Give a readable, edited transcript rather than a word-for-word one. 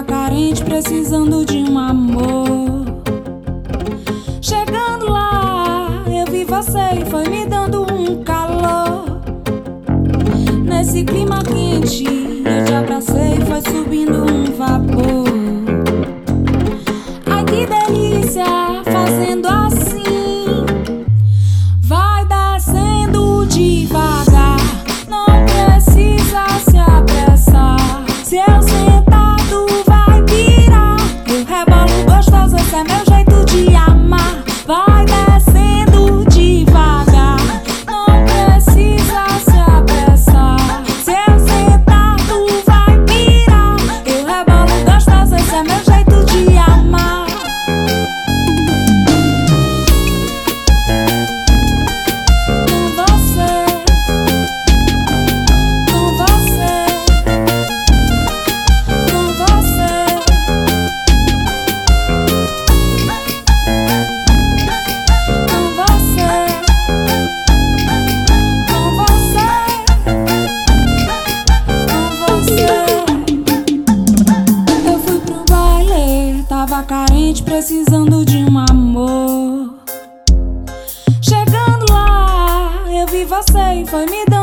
carente, precisando de um amor. Chegando lá, eu vi você e foi me dando um calor. Nesse clima quente, eu te abracei e foi subindo um vapor. Ai, que delícia, fazendo assim. Vai descendo devagar, não precisa se apressar. Se eu sentar, tu vai pirar. Eu rebolo gostoso, esse é meu jeito de amar. Vai descendo devagar, não precisa se apressar. Se eu sentar, tu vai pirar. Eu rebolo gostoso, esse é meu jeito de amar. Tava carente, precisando de um amor. Chegando lá, eu vi você e foi me dando